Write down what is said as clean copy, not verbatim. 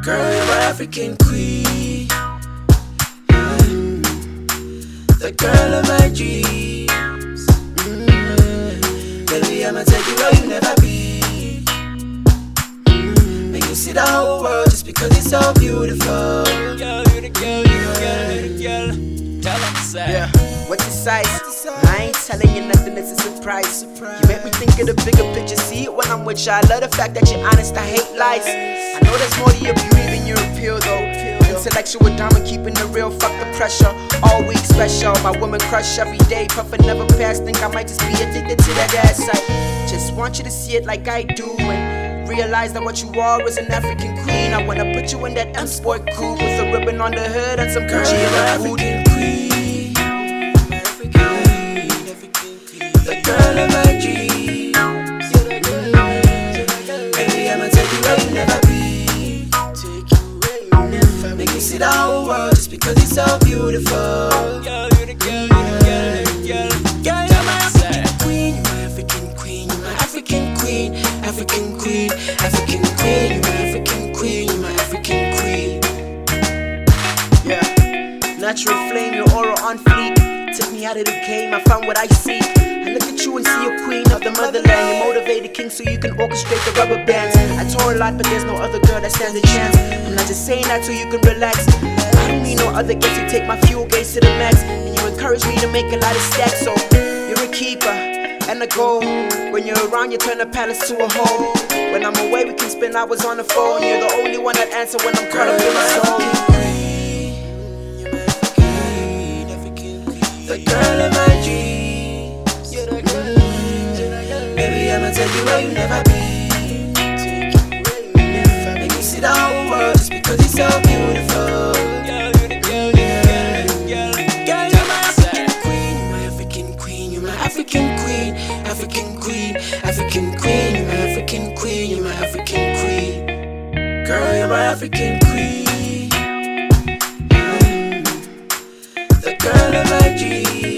Girl, you're my African queen. The girl of my dreams. Baby, I'ma take you where you never been. Make you see the whole world just because it's so beautiful. Girl, you the girl, you the girl, you the girl. Tell them the size. Yeah, what's the size? I ain't telling you nothing, it's a surprise. You make me think of the bigger picture, see it when I'm with you. I love the fact that you're honest, I hate lies. I know there's more to your beauty than your appeal though. Intellectual diamond, keeping it real, fuck the pressure. All week special, my woman crush every day. Puffin' never pass, think I might just be addicted to that ass. I just want you to see it like I do and realize that what you are is an African queen. I wanna put you in that M-Sport coupe with a ribbon on the hood and some Gucci in the boot. African queen. The girl of my dreams. Baby, I'ma take you where you never been. Make you see the whole world just because it's so beautiful. Girl, you the girl, you the girl, you the girl. Girl, you're my African queen. You're my African queen. You're my African queen. African queen. African queen. You're my African queen. You're my African queen. Yeah, natural flame, your aura on fleek. Took me out of the game, I found what I seek. I look at you and see a queen of the motherland. You motivate the king so you can orchestrate the rubber bands. I tour a lot, but there's no other girl that stands a chance. I'm not just saying that so you can relax. I don't need no other guest to take my fuel gauge to the max. And you encourage me to make a lot of stacks. So you're a keeper and a goal. When you're around, you turn a palace to a home. When I'm away, we can spend hours on the phone. You're the only one that answer when I'm caught up in my zone. The girl of my dreams. Baby, I'ma take you where you never been. Make you see the whole world just because it's so beautiful. Girl, you the girl, you the girl, you the girl. Girl, you're my African queen. You're my African queen. You're my African queen. African queen. African queen. You're my African queen. You're my African queen. Girl, you're my African queen. The girl of my dreams.